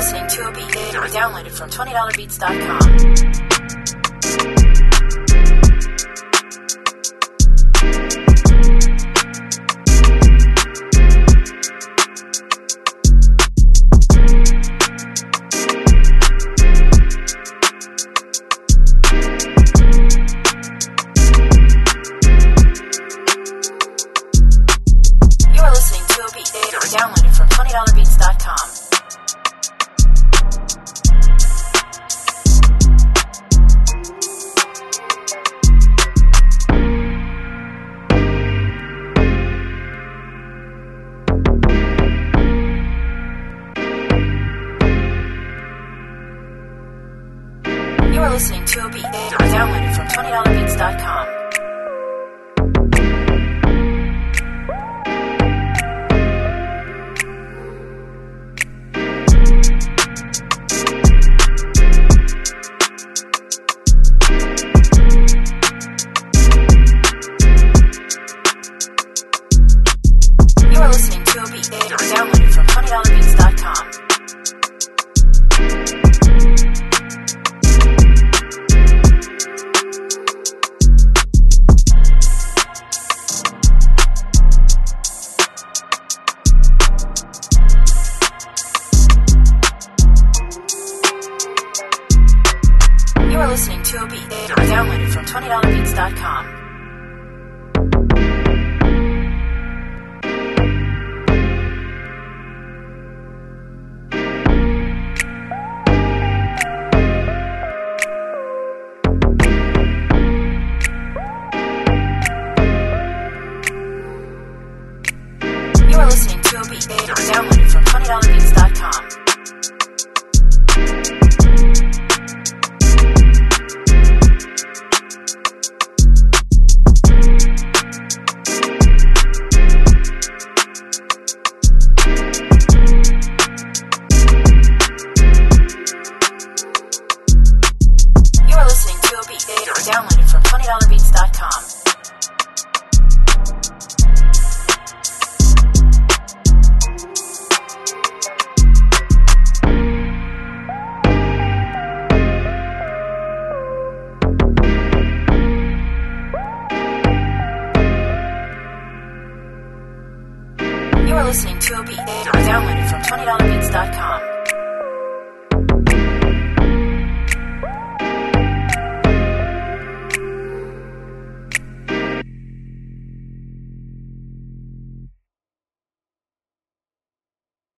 listening to a beat downloaded from $20beats.com. Downloaded from $20beats.com. You are listening to a beat downloaded from $20beats.com. Listening to a beat downloaded from $20beats.com. You are listening to a beat downloaded from $20beats.com. You are listening to a beat downloaded from $20beats.com. You are listening to a beat downloaded from $20beats.com. You are listening to a beat downloaded from $20beats.com.